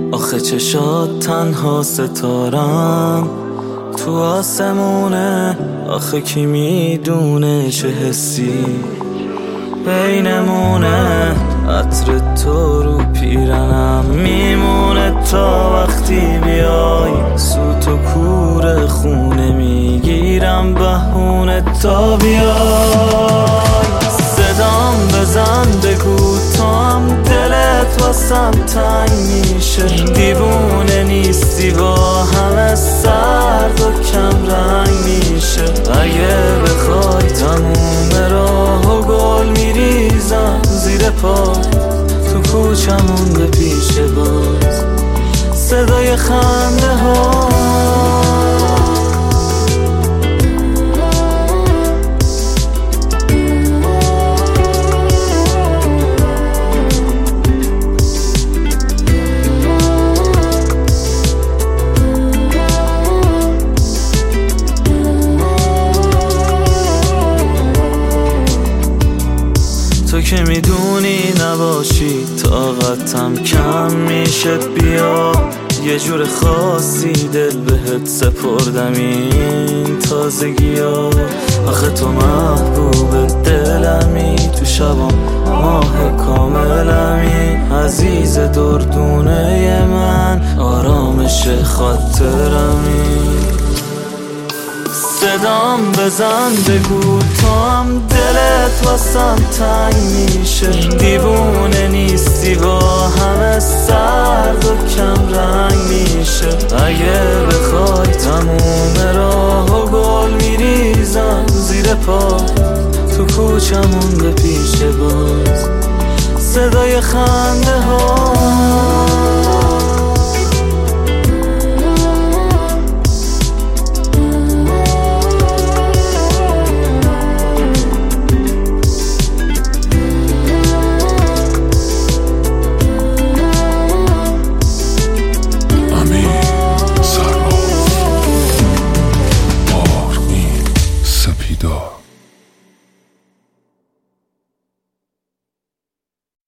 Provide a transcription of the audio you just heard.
آخه چشات تنها ستارم تو آسمونه، آخه کی میدونه چه حسی بینمونه. عطر تو رو پیرنم میمونه تا وقتی بیای، سوت و کور خونه میگیرم بهونه تا بیای. صدام بزن بگو تو هم دلت واسم تنگ میشه، دیوونه نیستی با همه سرد و کم رنگ میشه. اگه بخوای تموم راه و گل میریزم زیر پا، تو کوچمون به پیش باز صدای خنده ها. تو که میدونی نباشی طاقتم کم میشه، بیا یه جور خاصی دل بهت سپردم این تازگی ها. آخه تو محبوب دلمی، تو شبام ماه کاملمی، عزیز دردونه من، آرامش خاطرمی. صدام بزن بگو تو هم دلت واسم تنگ میشه، دیوونه نیستی با همه سرد و کم رنگ میشه. اگه بخوای تموم راه و گل میریزم زیر پا، تو کوچمون به پیش باز صدای خنده ها.